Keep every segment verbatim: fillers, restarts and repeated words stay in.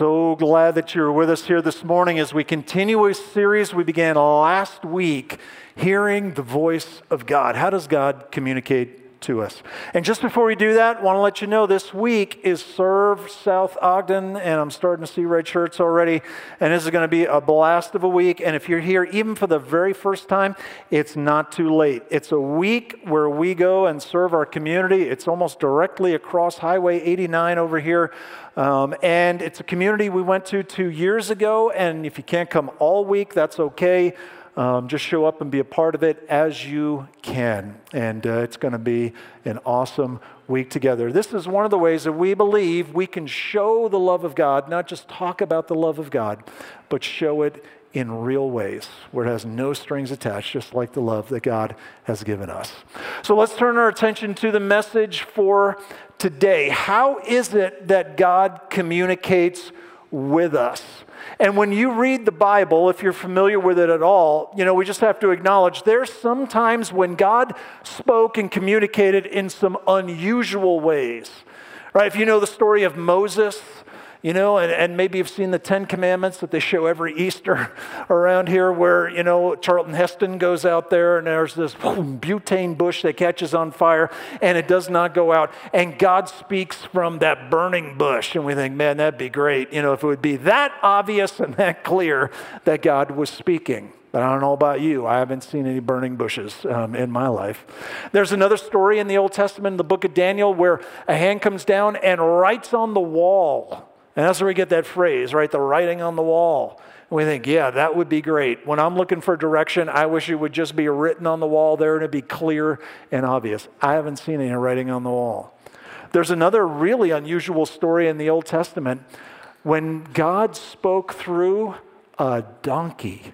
So glad that you're with us here this morning as we continue a series we began last week, Hearing the Voice of God. How does God communicate to us? And just before we do that, I want to let you know this week is Serve South Ogden, and I'm starting to see red shirts already, and this is going to be a blast of a week. And if you're here even for the very first time, it's not too late. It's a week where we go and serve our community. It's almost directly across Highway eighty-nine over here. Um, and it's a community we went to two years ago, and if you can't come all week, that's okay. Um, just show up and be a part of it as you can. And uh, it's going to be an awesome week together. This is one of the ways that we believe we can show the love of God, not just talk about the love of God, but show it in real ways where it has no strings attached, just like the love that God has given us. So let's turn our attention to the message for today. How is it that God communicates with us? And when you read the Bible, if you're familiar with it at all, you know, we just have to acknowledge there's some times when God spoke and communicated in some unusual ways, right? If you know the story of Moses, you know, and, and maybe you've seen the Ten Commandments that they show every Easter around here where, you know, Charlton Heston goes out there and there's this boom, butane bush that catches on fire and it does not go out. And God speaks from that burning bush. And we think, man, that'd be great, you know, if it would be that obvious and that clear that God was speaking. But I don't know about you. I haven't seen any burning bushes um, in my life. There's another story in the Old Testament, in the book of Daniel, where a hand comes down and writes on the wall. And that's where we get that phrase, right? The writing on the wall. And we think, yeah, that would be great. When I'm looking for direction, I wish it would just be written on the wall there and it'd be clear and obvious. I haven't seen any writing on the wall. There's another really unusual story in the Old Testament when God spoke through a donkey.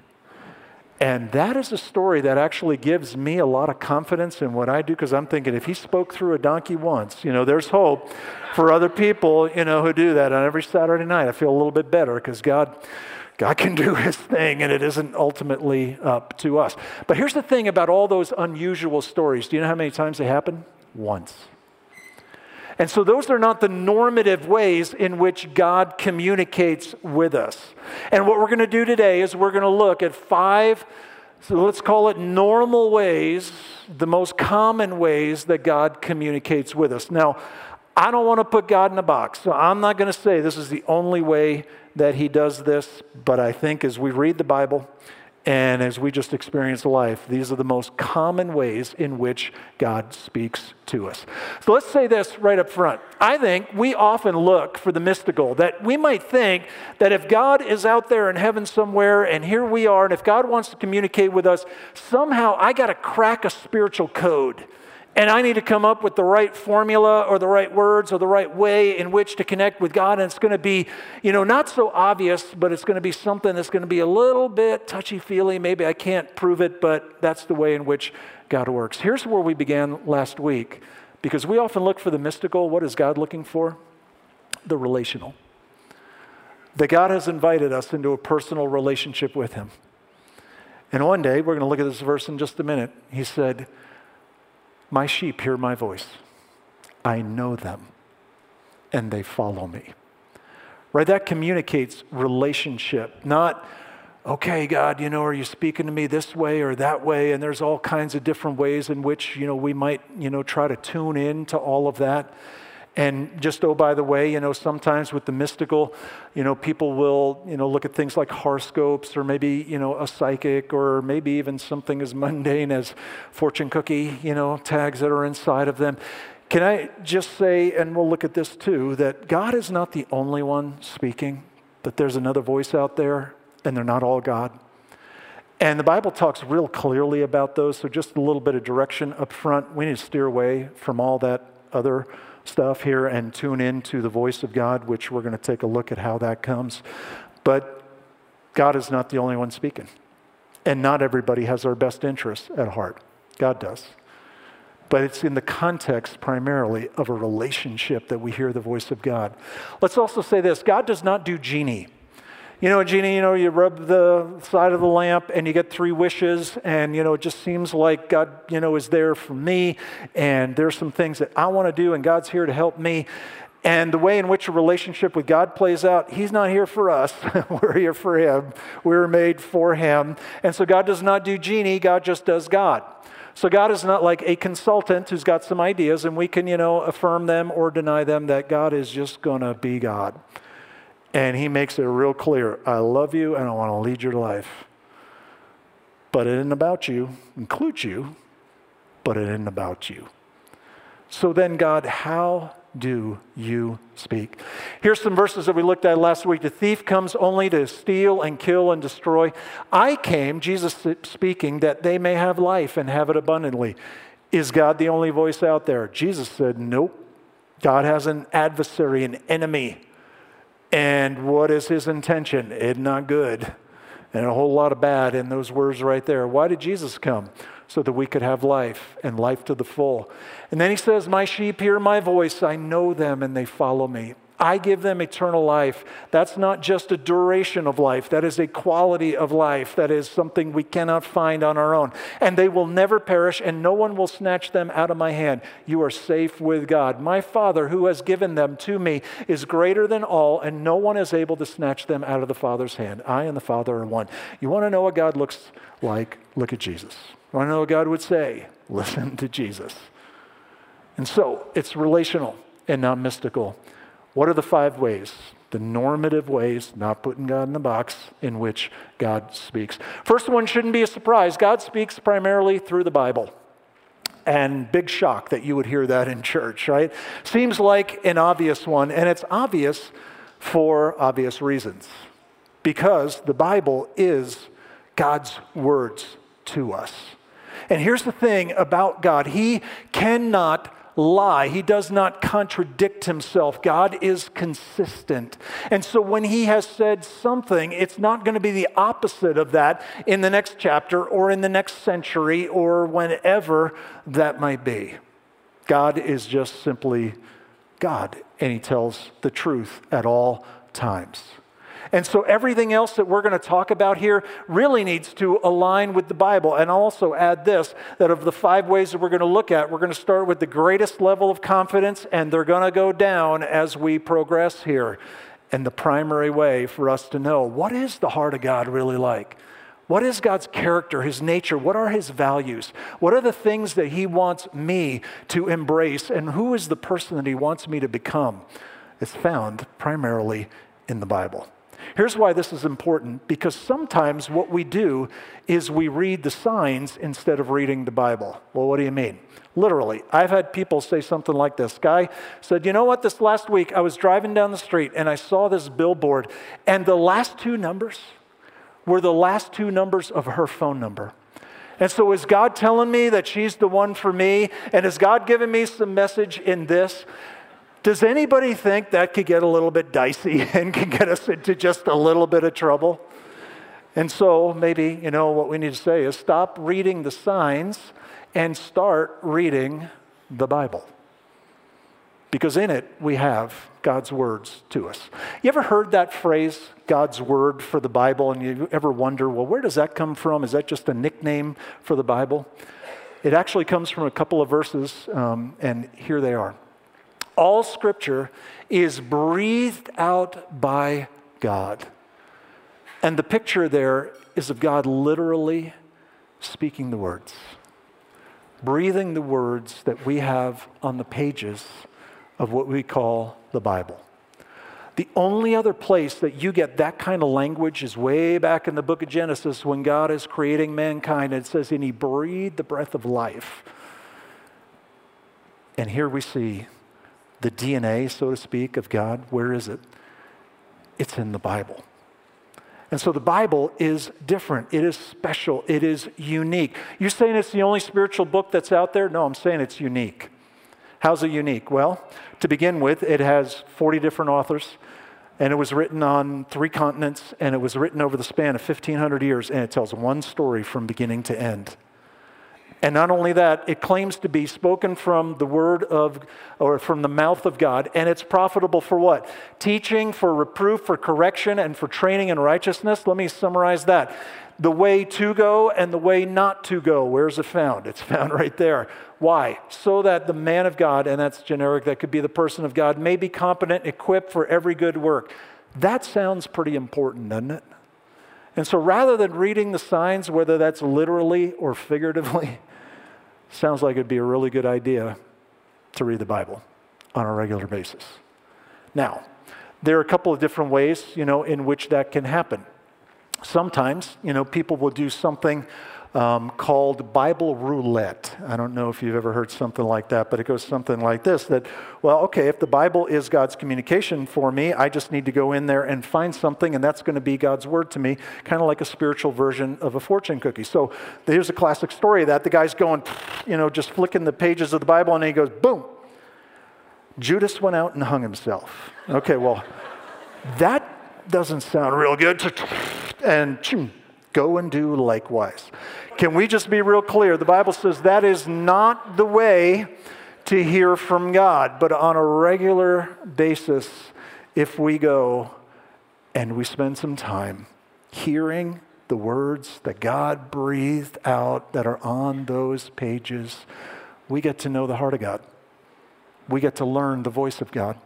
And that is a story that actually gives me a lot of confidence in what I do, because I'm thinking if he spoke through a donkey once, you know, there's hope for other people, you know, who do that on every Saturday night. I feel a little bit better because God, God can do his thing and it isn't ultimately up to us. But here's the thing about all those unusual stories. Do you know how many times they happen? Once. And so those are not the normative ways in which God communicates with us. And what we're going to do today is we're going to look at five, so let's call it normal ways, the most common ways that God communicates with us. Now, I don't want to put God in a box, so I'm not going to say this is the only way that he does this, but I think as we read the Bible and as we just experience life, these are the most common ways in which God speaks to us. So let's say this right up front. I think we often look for the mystical, that we might think that if God is out there in heaven somewhere and here we are, and if God wants to communicate with us, somehow I got to crack a spiritual code. And I need to come up with the right formula or the right words or the right way in which to connect with God. And it's going to be, you know, not so obvious, but it's going to be something that's going to be a little bit touchy-feely. Maybe I can't prove it, but that's the way in which God works. Here's where we began last week, because we often look for the mystical. What is God looking for? The relational. That God has invited us into a personal relationship with him. And one day, we're going to look at this verse in just a minute. He said, "My sheep hear my voice. I know them, and they follow me." Right? That communicates relationship, not, okay, God, you know, are you speaking to me this way or that way? And there's all kinds of different ways in which, you know, we might, you know, try to tune in to all of that. And just, oh, by the way, you know, sometimes with the mystical, you know, people will, you know, look at things like horoscopes or maybe, you know, a psychic or maybe even something as mundane as fortune cookie, you know, tags that are inside of them. Can I just say, and we'll look at this too, that God is not the only one speaking, that there's another voice out there and they're not all God. And the Bible talks real clearly about those, so just a little bit of direction up front. We need to steer away from all that other stuff here and tune in to the voice of God, which we're going to take a look at how that comes. But God is not the only one speaking. And not everybody has our best interests at heart. God does. But it's in the context primarily of a relationship that we hear the voice of God. Let's also say this. God does not do genie. You know, genie, you know, you rub the side of the lamp and you get three wishes and, you know, it just seems like God, you know, is there for me and there's some things that I want to do and God's here to help me. And the way in which a relationship with God plays out, he's not here for us. We're here for him. We were made for him. And so God does not do genie. God just does God. So God is not like a consultant who's got some ideas and we can, you know, affirm them or deny them. That God is just going to be God. And he makes it real clear. I love you and I want to lead your life. But it isn't about you. Includes you. But it isn't about you. So then, God, how do you speak? Here's some verses that we looked at last week. The thief comes only to steal and kill and destroy. I came, Jesus speaking, that they may have life and have it abundantly. Is God the only voice out there? Jesus said, nope. God has an adversary, an enemy. And what is his intention? It's not good. And a whole lot of bad in those words right there. Why did Jesus come? So that we could have life and life to the full. And then he says, my sheep hear my voice. I know them and they follow me. I give them eternal life. That's not just a duration of life. That is a quality of life. That is something we cannot find on our own. And they will never perish and no one will snatch them out of my hand. You are safe with God. My Father who has given them to me is greater than all and no one is able to snatch them out of the Father's hand. I and the Father are one. You want to know what God looks like? Look at Jesus. You want to know what God would say? Listen to Jesus. And so it's relational and not mystical. What are the five ways, the normative ways, not putting God in the box, in which God speaks? First one shouldn't be a surprise. God speaks primarily through the Bible. And big shock that you would hear that in church, right? Seems like an obvious one, and it's obvious for obvious reasons. Because the Bible is God's words to us. And here's the thing about God. He cannot lie. He does not contradict himself. God is consistent. And so when he has said something, it's not going to be the opposite of that in the next chapter or in the next century or whenever that might be. God is just simply God, and he tells the truth at all times. And so everything else that we're going to talk about here really needs to align with the Bible. And I'll also add this, that of the five ways that we're going to look at, we're going to start with the greatest level of confidence, and they're going to go down as we progress here. And the primary way for us to know, what is the heart of God really like? What is God's character, his nature? What are his values? What are the things that he wants me to embrace? And who is the person that he wants me to become? It's found primarily in the Bible. Here's why this is important, because sometimes what we do is we read the signs instead of reading the Bible. Well, what do you mean? Literally, I've had people say something like this. Guy said, you know what, this last week I was driving down the street and I saw this billboard, and the last two numbers were the last two numbers of her phone number. And so is God telling me that she's the one for me? And is God giving me some message in this? Does anybody think that could get a little bit dicey and can get us into just a little bit of trouble? And so maybe, you know, what we need to say is stop reading the signs and start reading the Bible. Because in it, we have God's words to us. You ever heard that phrase, God's word for the Bible, and you ever wonder, well, where does that come from? Is that just a nickname for the Bible? It actually comes from a couple of verses, um, and here they are. All Scripture is breathed out by God. And the picture there is of God literally speaking the words, breathing the words that we have on the pages of what we call the Bible. The only other place that you get that kind of language is way back in the book of Genesis when God is creating mankind. And it says, and he breathed the breath of life. And here we see the D N A, so to speak, of God. Where is it? It's in the Bible. And so the Bible is different. It is special. It is unique. You're saying it's the only spiritual book that's out there? No, I'm saying it's unique. How's it unique? Well, to begin with, it has forty different authors, and it was written on three continents, and it was written over the span of fifteen hundred years, and it tells one story from beginning to end. And not only that, it claims to be spoken from the word of, or from the mouth of God, and it's profitable for what? Teaching, for reproof, for correction, and for training in righteousness. Let me summarize that. The way to go and the way not to go. Where's it found? It's found right there. Why? So that the man of God, and that's generic, that could be the person of God, may be competent, equipped for every good work. That sounds pretty important, doesn't it? And so rather than reading the signs, whether that's literally or figuratively, sounds like it'd be a really good idea to read the Bible on a regular basis. Now, there are a couple of different ways, you know, in which that can happen. Sometimes, you know, people will do something um, called Bible roulette. I don't know if you've ever heard something like that, but it goes something like this, that, well, okay, if the Bible is God's communication for me, I just need to go in there and find something, and that's going to be God's word to me, kind of like a spiritual version of a fortune cookie. So here's a classic story of that. The guy's going, you know, just flicking the pages of the Bible, and he goes, boom, Judas went out and hung himself. Okay, well, that doesn't sound real good. And go and do likewise. Can we just be real clear? The Bible says that is not the way to hear from God, but on a regular basis, if we go and we spend some time hearing the words that God breathed out that are on those pages, we get to know the heart of God. We get to learn the voice of God.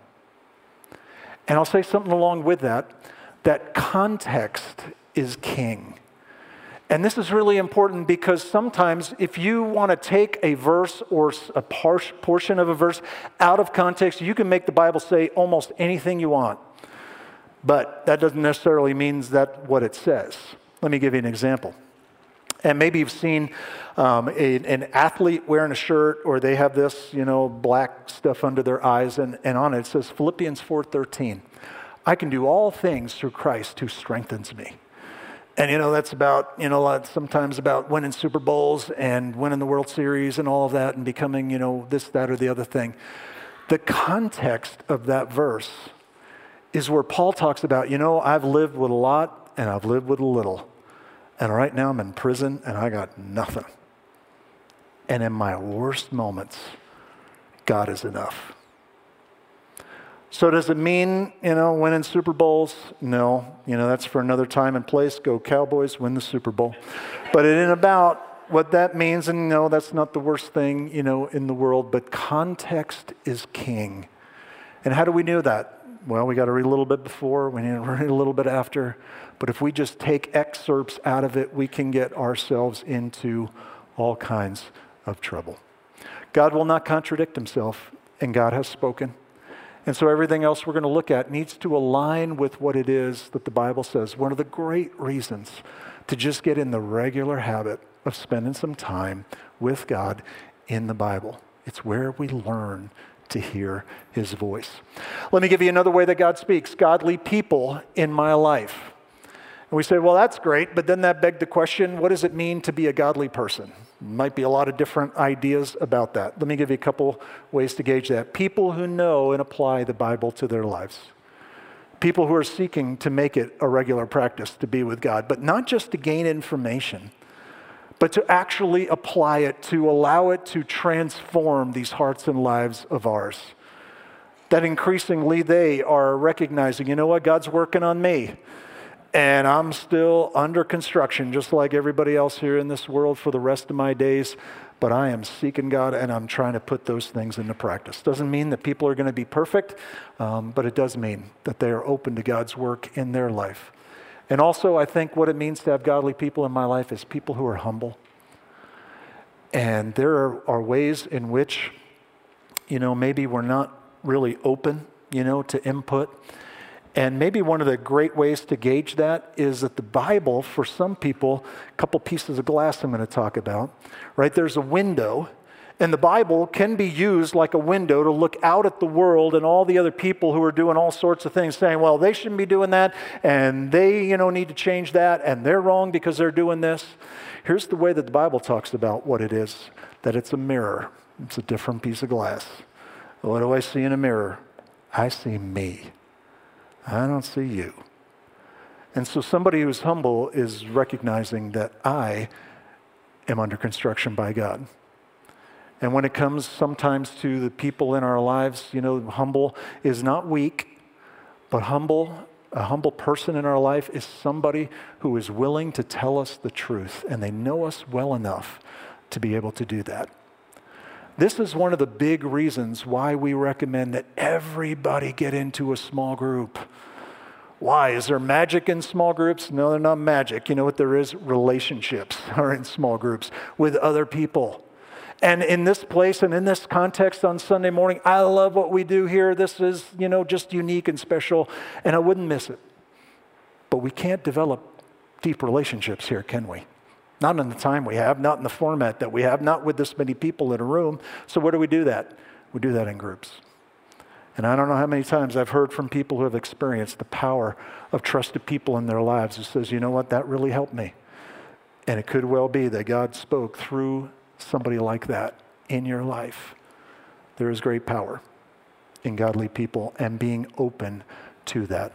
And I'll say something along with that, that context is king. And this is really important because sometimes if you want to take a verse or a portion of a verse out of context, you can make the Bible say almost anything you want. But that doesn't necessarily mean that what it says. Let me give you an example. And maybe you've seen um, a, an athlete wearing a shirt, or they have this, you know, black stuff under their eyes, and, and on it it says Philippians four thirteen. I can do all things through Christ who strengthens me. And, you know, that's about, you know, sometimes about winning Super Bowls and winning the World Series and all of that and becoming, you know, this, that, or the other thing. The context of that verse is where Paul talks about, you know, I've lived with a lot and I've lived with a little. And right now I'm in prison and I got nothing. And in my worst moments, God is enough. So does it mean, you know, winning Super Bowls? No. You know, that's for another time and place. Go Cowboys, win the Super Bowl. But it ain't about what that means. And no, that's not the worst thing, you know, in the world. But context is king. And how do we know that? Well, we got to read a little bit before. We need to read a little bit after. But if we just take excerpts out of it, we can get ourselves into all kinds of trouble. God will not contradict himself, and God has spoken. And so everything else we're going to look at needs to align with what it is that the Bible says. One of the great reasons to just get in the regular habit of spending some time with God in the Bible. It's where we learn to hear his voice. Let me give you another way that God speaks. Godly people in my life. And we say, well, that's great, but then that begs the question, what does it mean to be a godly person? Might be a lot of different ideas about that. Let me give you a couple ways to gauge that. People who know and apply the Bible to their lives. People who are seeking to make it a regular practice to be with God, but not just to gain information, but to actually apply it, to allow it to transform these hearts and lives of ours. That increasingly they are recognizing, you know what, God's working on me. And I'm still under construction, just like everybody else here in this world for the rest of my days. But I am seeking God, and I'm trying to put those things into practice. Doesn't mean that people are going to be perfect, um, but it does mean that they are open to God's work in their life. And also, I think what it means to have godly people in my life is people who are humble. And there are, are ways in which, you know, maybe we're not really open, you know, to input. And maybe one of the great ways to gauge that is that the Bible, for some people, a couple pieces of glass I'm going to talk about, right? There's a window, and the Bible can be used like a window to look out at the world and all the other people who are doing all sorts of things, saying, well, they shouldn't be doing that, and they, you know, need to change that, and they're wrong because they're doing this. Here's the way that the Bible talks about what it is, that it's a mirror. It's a different piece of glass. What do I see in a mirror? I see me. I don't see you. And so somebody who's humble is recognizing that I am under construction by God. And when it comes sometimes to the people in our lives, you know, humble is not weak, but humble, a humble person in our life is somebody who is willing to tell us the truth, and they know us well enough to be able to do that. This is one of the big reasons why we recommend that everybody get into a small group. Why? Is there magic in small groups? No, they're not magic. You know what there is? Relationships are in small groups with other people. And in this place and in this context on Sunday morning, I love what we do here. This is, you know, just unique and special, and I wouldn't miss it. But we can't develop deep relationships here, can we? Not in the time we have, not in the format that we have, not with this many people in a room. So where do we do that? We do that in groups. And I don't know how many times I've heard from people who have experienced the power of trusted people in their lives who says, you know what, that really helped me. And it could well be that God spoke through somebody like that in your life. There is great power in godly people and being open to that.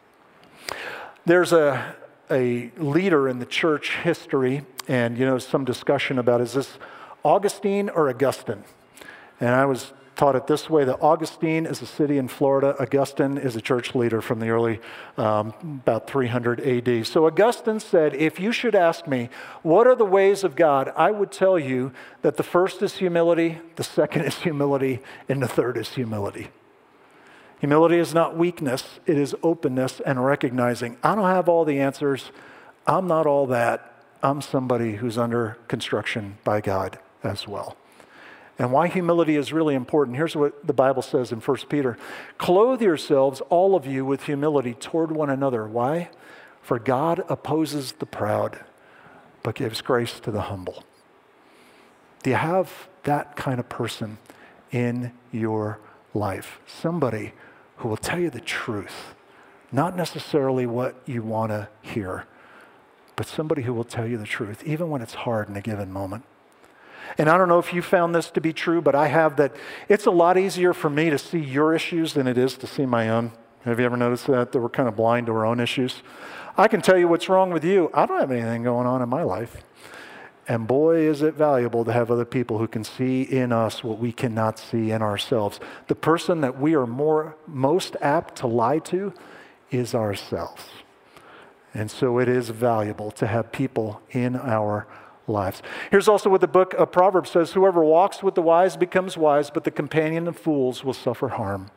There's a, a leader in the church history, and you know, some discussion about, is this Augustine or Augustine? And I was taught it this way, that Augustine is a city in Florida. Augustine is a church leader from the early, um, about three hundred A D. So Augustine said, if you should ask me, what are the ways of God? I would tell you that the first is humility, the second is humility, and the third is humility. Humility is not weakness, it is openness and recognizing, I don't have all the answers. I'm not all that. I'm somebody who's under construction by God as well. And why humility is really important. Here's what the Bible says in First Peter. Clothe yourselves, all of you, with humility toward one another. Why? For God opposes the proud, but gives grace to the humble. Do you have that kind of person in your life? Somebody who will tell you the truth, not necessarily what you want to hear, but somebody who will tell you the truth, even when it's hard in a given moment. And I don't know if you found this to be true, but I have, that it's a lot easier for me to see your issues than it is to see my own. Have you ever noticed that, that we're kind of blind to our own issues? I can tell you what's wrong with you. I don't have anything going on in my life. And boy, is it valuable to have other people who can see in us what we cannot see in ourselves. The person that we are more most apt to lie to is ourselves. And so it is valuable to have people in our lives. Here's also what the book of Proverbs says, whoever walks with the wise becomes wise, but the companion of fools will suffer harm.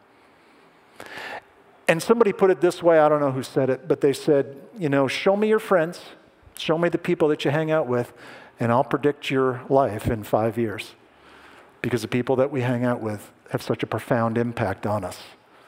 And somebody put it this way, I don't know who said it, but they said, you know, show me your friends, show me the people that you hang out with, and I'll predict your life in five years. Because the people that we hang out with have such a profound impact on us.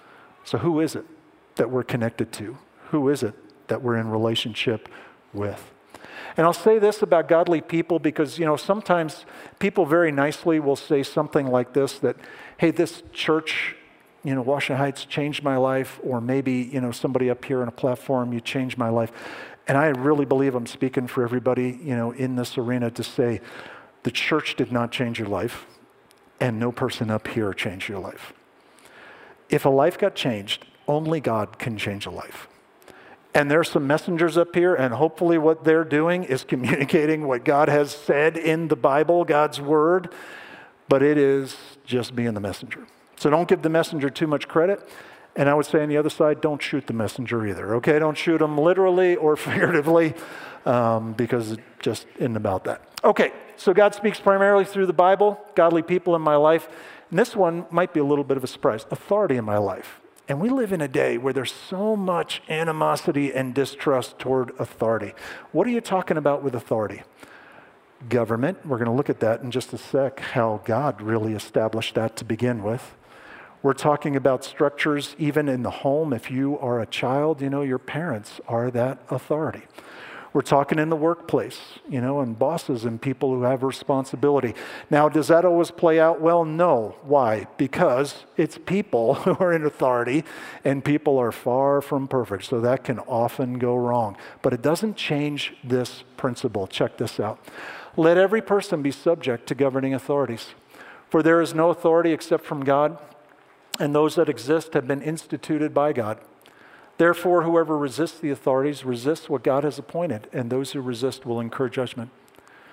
So who is it that we're connected to? Who is it that we're in relationship with? And I'll say this about godly people because, you know, sometimes people very nicely will say something like this, that, hey, this church, you know, Washington Heights changed my life, or maybe, you know, somebody up here on a platform, you changed my life. And I really believe I'm speaking for everybody, you know, in this arena to say the church did not change your life, and no person up here changed your life. If a life got changed, only God can change a life. And there's some messengers up here, and hopefully what they're doing is communicating what God has said in the Bible, God's word, but it is just being the messenger. So don't give the messenger too much credit. And I would say on the other side, don't shoot the messenger either, okay? Don't shoot them literally or figuratively, um, because it just isn't about that. Okay, so God speaks primarily through the Bible, godly people in my life. And this one might be a little bit of a surprise, authority in my life. And we live in a day where there's so much animosity and distrust toward authority. What are you talking about with authority? Government. We're going to look at that in just a sec, how God really established that to begin with. We're talking about structures even in the home. If you are a child, you know, your parents are that authority. We're talking in the workplace, you know, and bosses and people who have responsibility. Now, does that always play out well? No. Why? Because it's people who are in authority, and people are far from perfect, so that can often go wrong. But it doesn't change this principle. Check this out. Let every person be subject to governing authorities, for there is no authority except from God, and those that exist have been instituted by God. Therefore, whoever resists the authorities resists what God has appointed, and those who resist will incur judgment.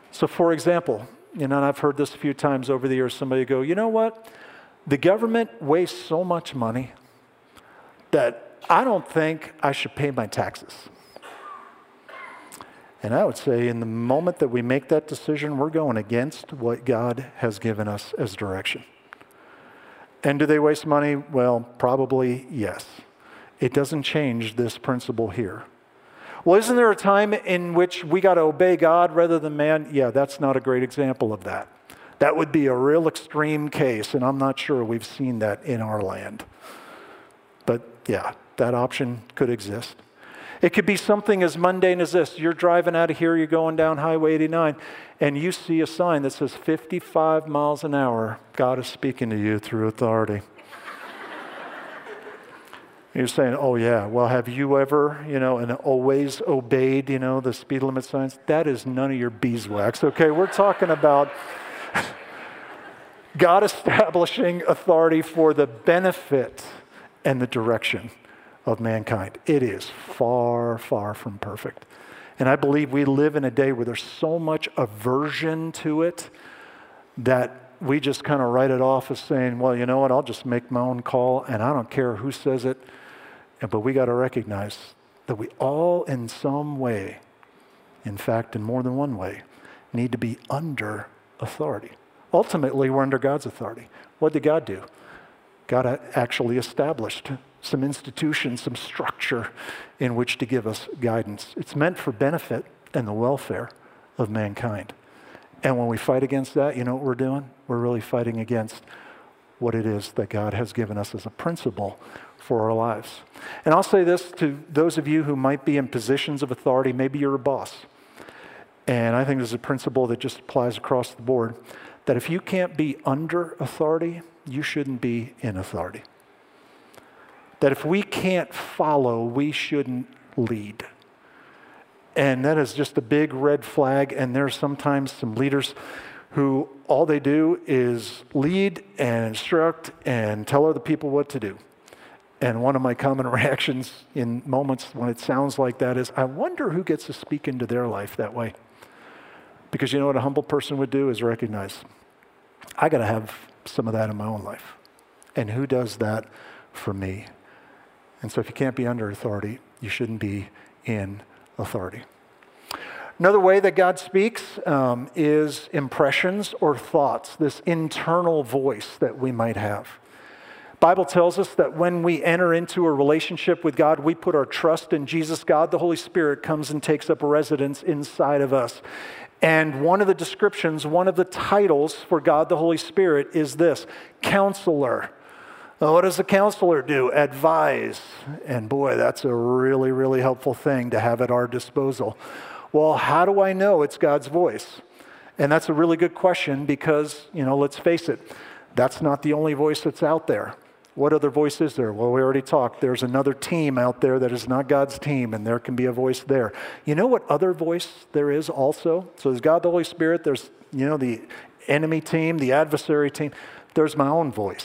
So for example, you know, and I've heard this a few times over the years, somebody go, you know what? The government wastes so much money that I don't think I should pay my taxes. And I would say in the moment that we make that decision, we're going against what God has given us as direction. And do they waste money? Well, probably yes. It doesn't change this principle here. Well, isn't there a time in which we got to obey God rather than man? Yeah, that's not a great example of that. That would be a real extreme case, and I'm not sure we've seen that in our land. But yeah, that option could exist. It could be something as mundane as this. You're driving out of here, you're going down Highway eighty-nine, and you see a sign that says fifty-five miles an hour. God is speaking to you through authority. You're saying, oh yeah, well, have you ever, you know, and always obeyed, you know, the speed limit signs? That is none of your beeswax, okay? We're talking about God establishing authority for the benefit and the direction of mankind. It is far, far from perfect. And I believe we live in a day where there's so much aversion to it that we just kind of write it off as saying, well, you know what, I'll just make my own call and I don't care who says it. But we got to recognize that we all in some way, in fact, in more than one way, need to be under authority. Ultimately, we're under God's authority. What did God do? God actually established some institution, some structure in which to give us guidance. It's meant for benefit and the welfare of mankind. And when we fight against that, you know what we're doing? We're really fighting against what it is that God has given us as a principle for our lives. And I'll say this to those of you who might be in positions of authority. Maybe you're a boss. And I think there's a principle that just applies across the board, that if you can't be under authority, you shouldn't be in authority. That if we can't follow, we shouldn't lead. And that is just a big red flag. And there's sometimes some leaders who all they do is lead and instruct and tell other people what to do. And one of my common reactions in moments when it sounds like that is, I wonder who gets to speak into their life that way. Because you know what a humble person would do is recognize, I got to have some of that in my own life. And who does that for me? And so if you can't be under authority, you shouldn't be in authority. Another way that God speaks um, is impressions or thoughts, this internal voice that we might have. Bible tells us that when we enter into a relationship with God, we put our trust in Jesus. God, the Holy Spirit, comes and takes up residence inside of us. And one of the descriptions, one of the titles for God, the Holy Spirit, is this: Counselor. Well, what does a counselor do? Advise. And boy, that's a really, really helpful thing to have at our disposal. Well, how do I know it's God's voice? And that's a really good question because, you know, let's face it, that's not the only voice that's out there. What other voice is there? Well, we already talked. There's another team out there that is not God's team, and there can be a voice there. You know what other voice there is also? So there's God the Holy Spirit. There's, you know, the enemy team, the adversary team. There's my own voice.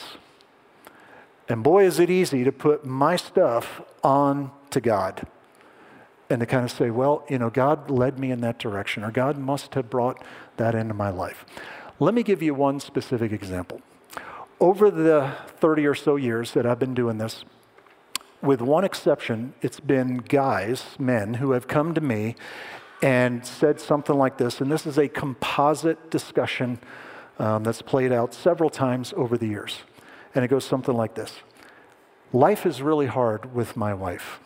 And boy, is it easy to put my stuff on to God and to kind of say, well, you know, God led me in that direction, or God must have brought that into my life. Let me give you one specific example. Over the thirty or so years that I've been doing this, with one exception, it's been guys, men, who have come to me and said something like this, and this is a composite discussion um, that's played out several times over the years. And it goes something like this: life is really hard with my wife.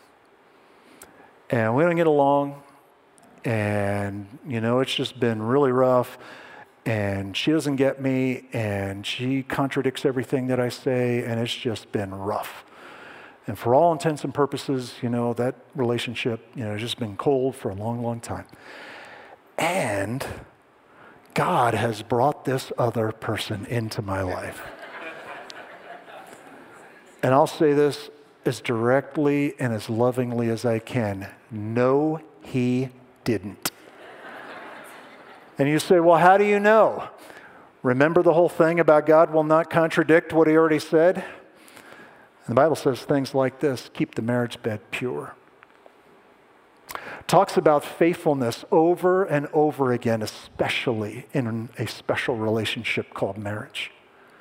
And we don't get along, and, you know, it's just been really rough. And she doesn't get me, and she contradicts everything that I say, and it's just been rough. And for all intents and purposes, you know, that relationship, you know, has just been cold for a long, long time. And God has brought this other person into my life. And I'll say this as directly and as lovingly as I can. No, he didn't. And you say, well, how do you know? Remember the whole thing about God will not contradict what he already said? And the Bible says things like this: keep the marriage bed pure. talks about faithfulness over and over again, especially in a special relationship called marriage.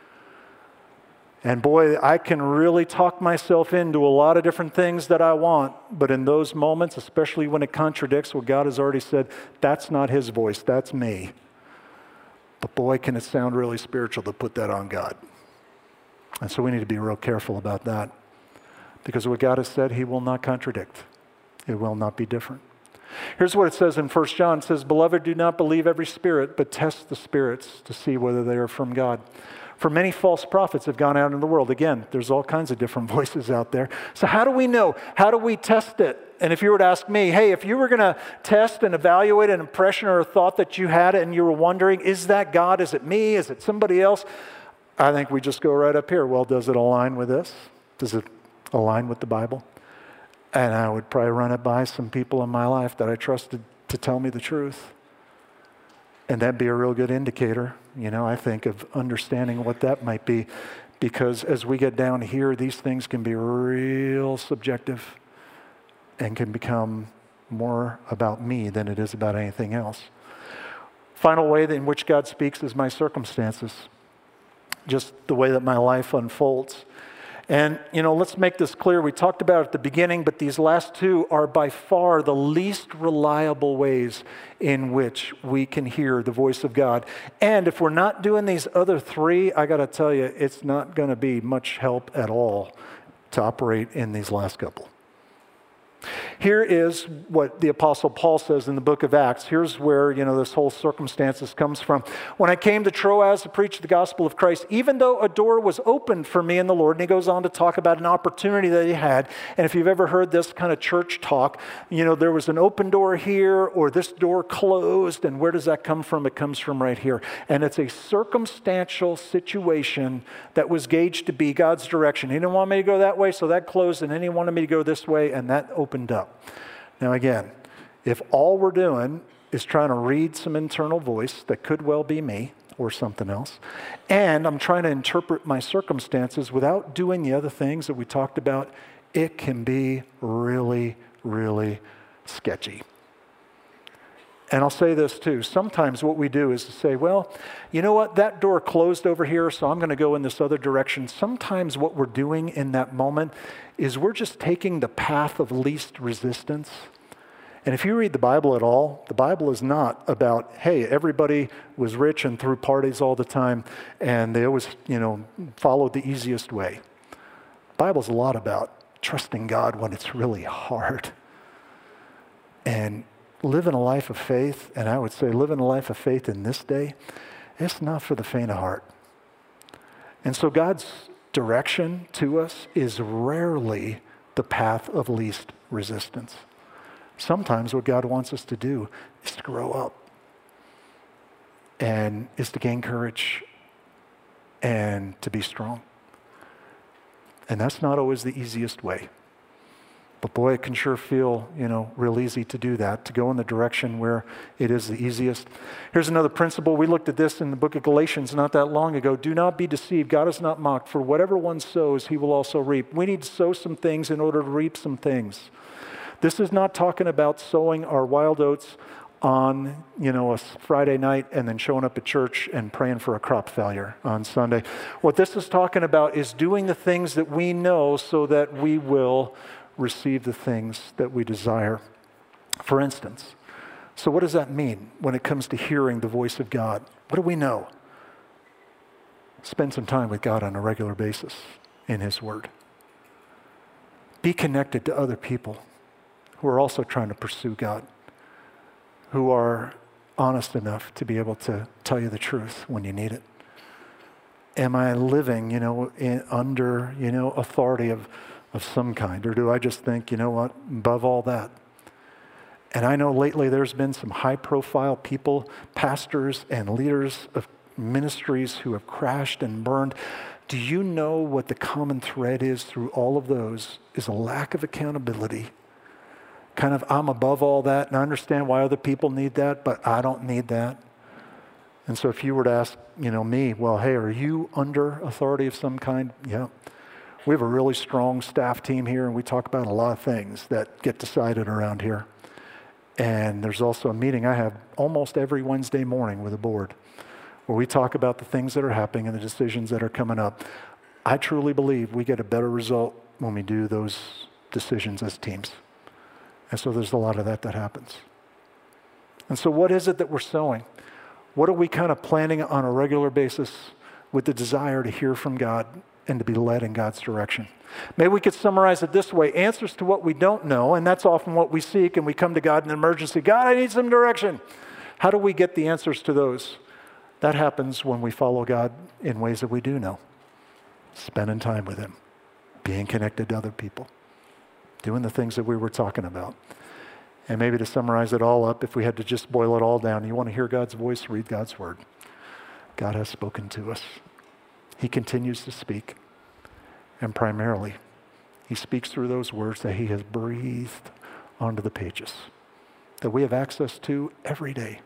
And boy, I can really talk myself into a lot of different things that I want, but in those moments, especially when it contradicts what God has already said, that's not his voice, that's me. But boy, can it sound really spiritual to put that on God. And so we need to be real careful about that, because what God has said, he will not contradict. It will not be different. Here's what it says in First John. It says, "Beloved, do not believe every spirit, but test the spirits to see whether they are from God. For many false prophets have gone out into the world." Again, there's all kinds of different voices out there. So how do we know? How do we test it? And if you were to ask me, hey, if you were going to test and evaluate an impression or a thought that you had and you were wondering, is that God? Is it me? Is it somebody else? I think we just go right up here. Well, does it align with this? Does it align with the Bible? And I would probably run it by some people in my life that I trusted to tell me the truth. And that'd be a real good indicator, you know, I think, of understanding what that might be. Because as we get down here, these things can be real subjective and can become more about me than it is about anything else. Final way in which God speaks is my circumstances. Just the way that my life unfolds. And, you know, let's make this clear. We talked about it at the beginning, but these last two are by far the least reliable ways in which we can hear the voice of God. And if we're not doing these other three, I got to tell you, it's not going to be much help at all to operate in these last couple. Here is what the Apostle Paul says in the book of Acts. Here's where, you know, this whole circumstances comes from. "When I came to Troas to preach the gospel of Christ, even though a door was opened for me in the Lord," and he goes on to talk about an opportunity that he had. And if you've ever heard this kind of church talk, you know, there was an open door here or this door closed. And where does that come from? It comes from right here. And it's a circumstantial situation that was gauged to be God's direction. He didn't want me to go that way, so that closed, and then he wanted me to go this way, and that opened opened up. Now again, if all we're doing is trying to read some internal voice that could well be me or something else, and I'm trying to interpret my circumstances without doing the other things that we talked about, it can be really, really sketchy. And I'll say this too. Sometimes what we do is to say, well, you know what? That door closed over here, so I'm going to go in this other direction. Sometimes what we're doing in that moment is we're just taking the path of least resistance. And if you read the Bible at all, the Bible is not about, hey, everybody was rich and threw parties all the time, and they always, you know, followed the easiest way. The Bible's a lot about trusting God when it's really hard. And living a life of faith, and I would say living a life of faith in this day, it's not for the faint of heart. And so God's direction to us is rarely the path of least resistance. Sometimes what God wants us to do is to grow up and is to gain courage and to be strong. And that's not always the easiest way. But boy, it can sure feel, you know, real easy to do that, to go in the direction where it is the easiest. Here's another principle. We looked at this in the book of Galatians not that long ago. Do not be deceived. God is not mocked. For whatever one sows, he will also reap. We need to sow some things in order to reap some things. This is not talking about sowing our wild oats on, you know, a Friday night and then showing up at church and praying for a crop failure on Sunday. What this is talking about is doing the things that we know so that we will receive the things that we desire. For instance, so what does that mean when it comes to hearing the voice of God? What do we know? Spend some time with God on a regular basis in his word. Be connected to other people who are also trying to pursue God, who are honest enough to be able to tell you the truth when you need it. Am I living, you know, in, under, you know, authority of of some kind? Or do I just think, you know what, above all that? And I know lately there's been some high-profile people, pastors and leaders of ministries who have crashed and burned. Do you know what the common thread is through all of those is a lack of accountability. Kind of, I'm above all that, and I understand why other people need that, but I don't need that. And so if you were to ask, you know, me, well, hey, are you under authority of some kind? Yeah. We have a really strong staff team here, and we talk about a lot of things that get decided around here. And there's also a meeting I have almost every Wednesday morning with the board where we talk about the things that are happening and the decisions that are coming up. I truly believe we get a better result when we do those decisions as teams. And so there's a lot of that that happens. And so what is it that we're sowing? What are we kind of planting on a regular basis with the desire to hear from God and to be led in God's direction? Maybe we could summarize it this way: answers to what we don't know, and that's often what we seek, and we come to God in an emergency. God, I need some direction. How do we get the answers to those? That happens when we follow God in ways that we do know. Spending time with Him, being connected to other people, doing the things that we were talking about. And maybe to summarize it all up, if we had to just boil it all down, you want to hear God's voice, read God's word. God has spoken to us. He continues to speak. And primarily, He speaks through those words that He has breathed onto the pages, that we have access to every day.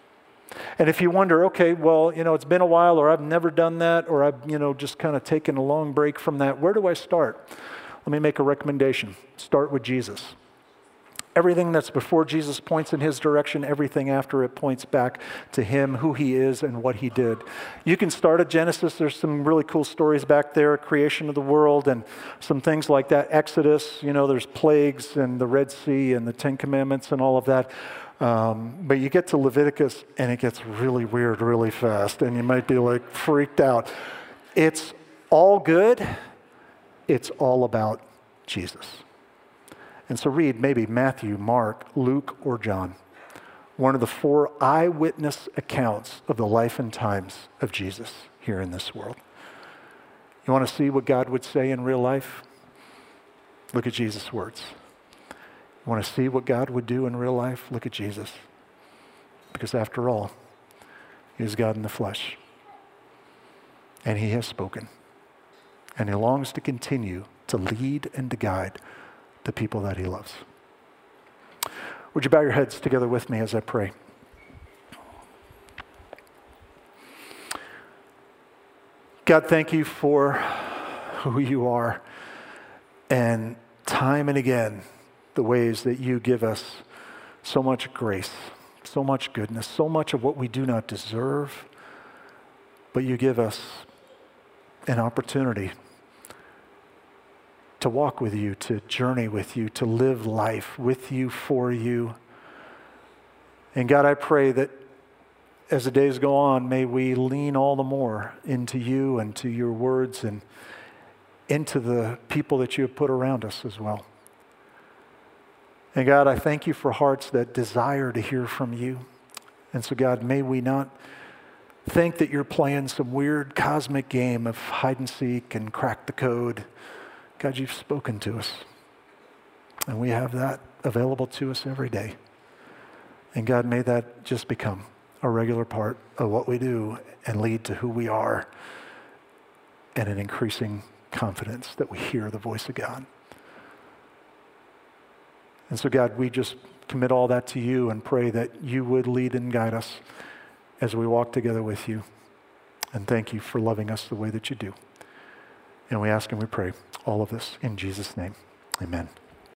And if you wonder, okay, well, you know, it's been a while, or I've never done that, or I've, you know, just kind of taken a long break from that, where do I start? Let me make a recommendation. Start with Jesus. Everything that's before Jesus points in His direction. Everything after it points back to Him, who He is, and what He did. You can start at Genesis. There's some really cool stories back there, creation of the world and some things like that. Exodus, you know, there's plagues and the Red Sea and the Ten Commandments and all of that. Um, but you get to Leviticus and it gets really weird really fast, and you might be like freaked out. It's all good. It's all about Jesus. And so read maybe Matthew, Mark, Luke, or John, one of the four eyewitness accounts of the life and times of Jesus here in this world. You want to see what God would say in real life? Look at Jesus' words. You want to see what God would do in real life? Look at Jesus. Because after all, He is God in the flesh. And He has spoken. And He longs to continue to lead and to guide the people that He loves. Would you bow your heads together with me as I pray? God, thank You for who You are, and time and again, the ways that You give us so much grace, so much goodness, so much of what we do not deserve, but You give us an opportunity to walk with You, to journey with You, to live life with You, for You. And God, I pray that as the days go on, may we lean all the more into You and to Your words and into the people that You have put around us as well. And God, I thank You for hearts that desire to hear from You. And so God, may we not think that You're playing some weird cosmic game of hide and seek and crack the code. God, You've spoken to us, and we have that available to us every day. And God, may that just become a regular part of what we do and lead to who we are, and an increasing confidence that we hear the voice of God. And so God, we just commit all that to You and pray that You would lead and guide us as we walk together with You. And thank You for loving us the way that You do. And we ask and we pray all of this in Jesus' name. Amen.